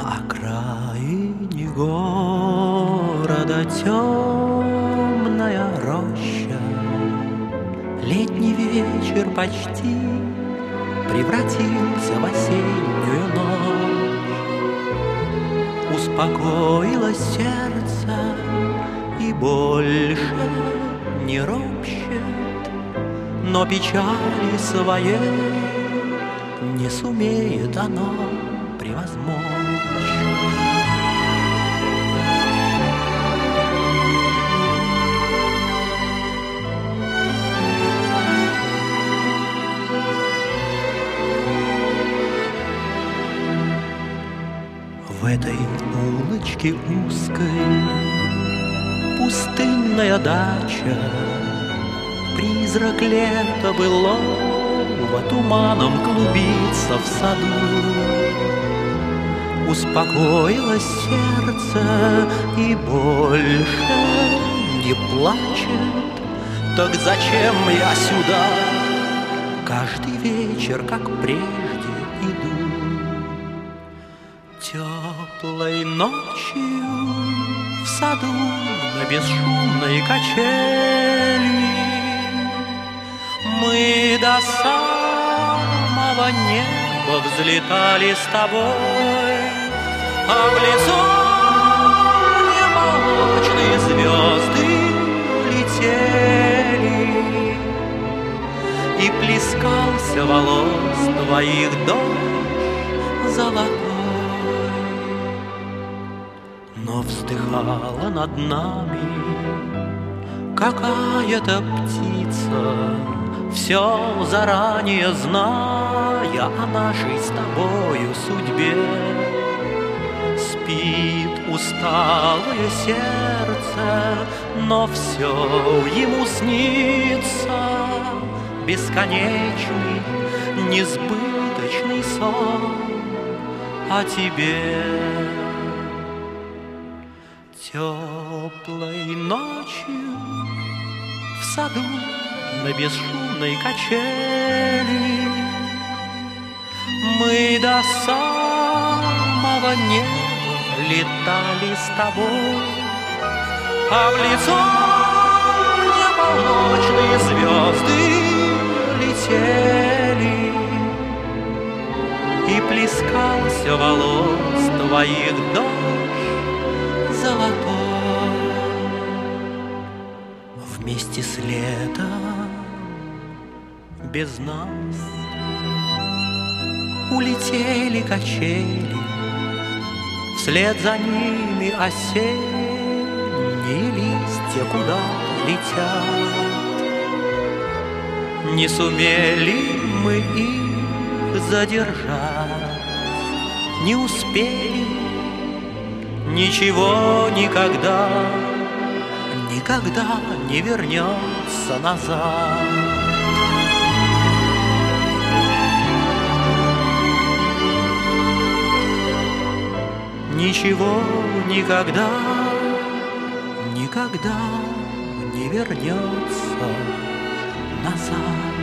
На окраине города темная роща. Летний вечер почти превратился в осеннюю ночь. Успокоилось сердце и больше не ропщет, но печали своей не сумеет оно превозмочь. В этой улочке узкой пустынная дача, призрак лета былого туманом клубится в саду. Успокоилось сердце и больше не плачет. Так зачем я сюда каждый вечер, как прежде, иду? Теплой ночью в саду на бесшумной качели мы до самого неба взлетали с тобой, а в лесу молочные звезды летели, и плескался волос твоих дождь золотой. Но вздыхала над нами какая-то птица, все заранее зная о нашей с тобою судьбе. Спит усталое сердце, но все ему снится бесконечный, несбыточный сон о тебе. Теплой ночью в саду на бесшумной качели мы до самого неба летали с тобой, а в лицо мне молочные звезды летели, и плескался волос твоих дождь золотой. Вместе с летом без нас улетели качели, вслед за ними осенние листья куда-то летят. Не сумели мы их задержать, не успели. Ничего никогда, никогда не вернется назад. Ничего никогда, никогда не вернется назад.